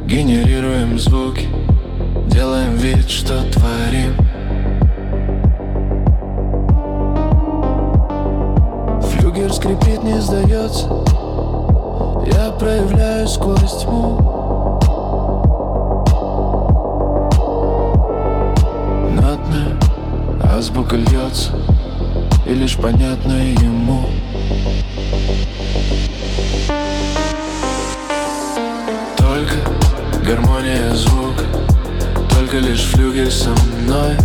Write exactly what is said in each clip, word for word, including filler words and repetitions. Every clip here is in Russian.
Генерируем звуки, делаем вид, что творим. Флюгер скрипит, не сдается. Я проявляюсь сквозь тьму. Нотная азбука льется, и лишь понятно ему. Только гармония звука, только лишь флюгер со мной.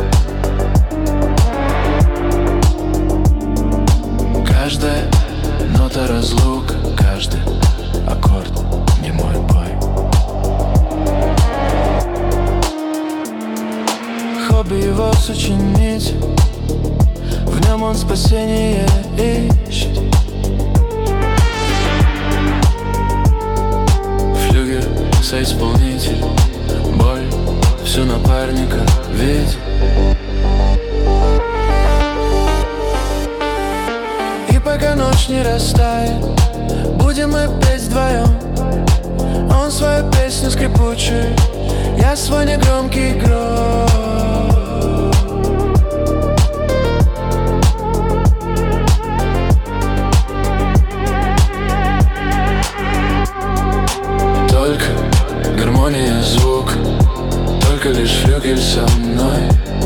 Каждая нота разлука, каждый аккорд не мой бой. Хобби его сочинить, в нем он спасение ищет. Флюгер соисполнитель, боль всю напарника видит. И пока ночь не растает, будем мы петь вдвоем. Он свою песню скрипучую, я свой негромкий гром. Только гармония звука, только лишь флюгер со мной.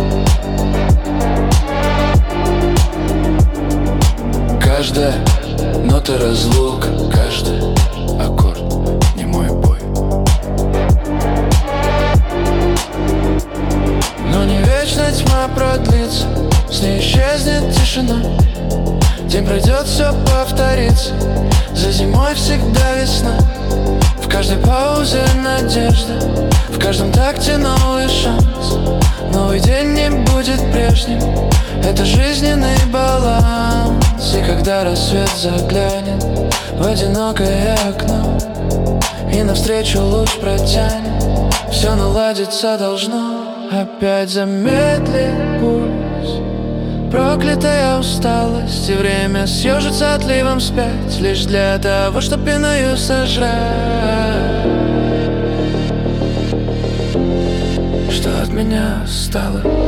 Каждая нота разлука, каждый аккорд не мой бой. Но не вечно тьма продлится, с ней исчезнет тишина. День пройдет, все повторится, за зимой всегда весна. В каждой паузе надежда, в каждом такте новый шанс. Новый день не будет прежним, это жизненный баланс. И когда рассвет заглянет в одинокое окно, и навстречу луч протянет, все наладиться должно. Опять замедлит пульс, проклятая усталость, и время съежится отливом вспять, лишь для того, чтоб пеною сожрать, что от меня осталось.